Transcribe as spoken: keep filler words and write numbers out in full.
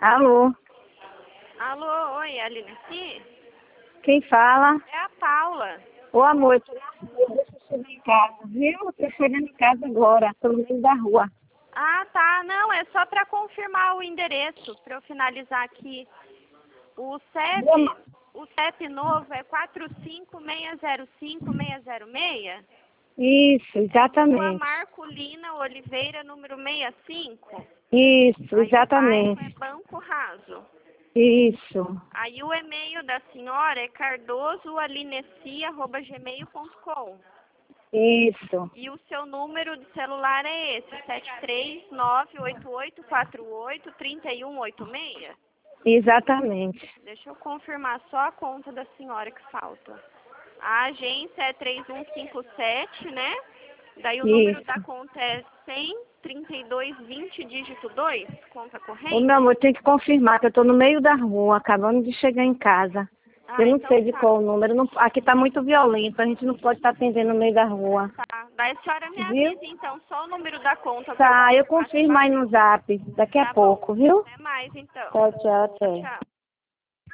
Alô? Alô, oi, Aline aqui? Quem fala? É a Paula. Ô, amor, deixa eu chegar em casa, viu? Eu tô chegando em casa agora, pelo meio da rua. Ah, tá. Não, é só para confirmar o endereço, para eu finalizar aqui. O C E P, Vamos. o C E P novo é quatro cinco seis zero cinco seis zero seis? Isso, Rua exatamente. Marcolina Oliveira, número sessenta e cinco. Isso, Aí o bairro é exatamente. Banco Raso. Isso, Aí o e-mail da senhora é cardosoalinecia arroba gmail ponto com. isso, E o seu número de celular é esse, sete três nove oito oito quatro oito três um oito seis? exatamente. Deixa eu confirmar só a conta da senhora que falta. A agência é três um cinco sete, né? Daí o número da Isso. conta é cem, trinta e dois, vinte, dígito dois, conta Ô, meu corrente. amor, tem que confirmar que eu tô no meio da rua, acabando de chegar em casa. Eu Ah, não então sei de tá. qual o número. Não, aqui tá muito violento, a gente não pode estar atendendo no meio da rua. Tá. Daí a senhora me Viu? avisa então só o número da conta pra eu Tá, eu confirmar se confirmo aí vai. no zap daqui a Tá bom. pouco, viu? Até mais então. Tchau, tchau, Tchau, até. tchau.